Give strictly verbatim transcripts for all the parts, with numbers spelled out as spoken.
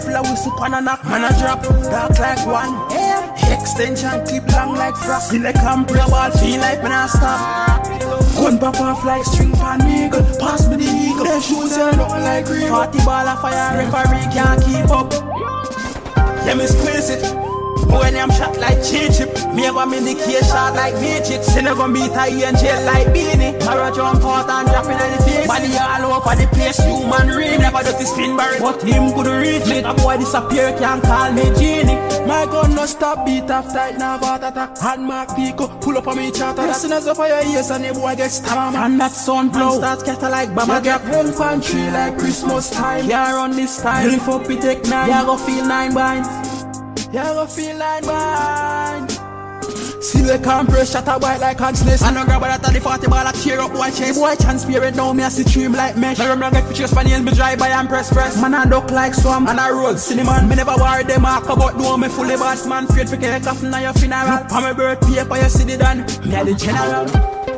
full of whistle pan and knock. Man a drop, dark like one. Extension clip long like frost. In the camp, your ball feel like me not stop. Gun pop off like string pan eagle. Pass me the eagle. Their shoes are nothing like real. Forty ball of fire, referee can't keep up. Let me squeeze it. When I'm shot like Chin-Chip, me ever me the case shot like Matrix. Say no gon' beat a in jail like Beanie. Mara jump out and drop in the face. Body all over the place, human ring. Never do the spin bird, but him could reach it. A boy disappear, can't call me Genie. My gun no stop, beat after it, now heart attack. Hand mark Pico, pull up on me charter. As soon as up for your ears and the boy get stabbed. And that sun blow, start scatter like Bama. Get help and tree like Christmas time. Can't run this time, lift up it take nine. Yeah, go feel nine binds. Yeah, go feel like mine. See the compress, shut a white like consciousness. I know grab that at the forty ball, I tear up boy chest. Boy transparent now, me a see stream like mesh. I remember get features for the me drive by and press press. Man I duck like swamp, and I roll cinnamon. Me never worry them mark about no me fully boss man. Afraid for get off now your funeral. Look for my birth paper, you see the done. Me a the general.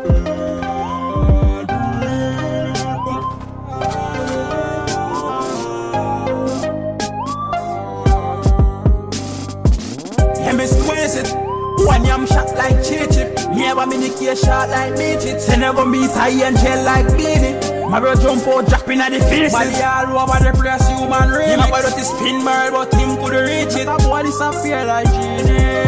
When I'm shot like Chin-Chip, me ever me the case shot like Matrix. Say never beat a in jail like Beanie. My bro jump out, drop in at the face. Body all over the place, human remix. Him about the spin bird, but him could reach it. That boy disappear like Genie.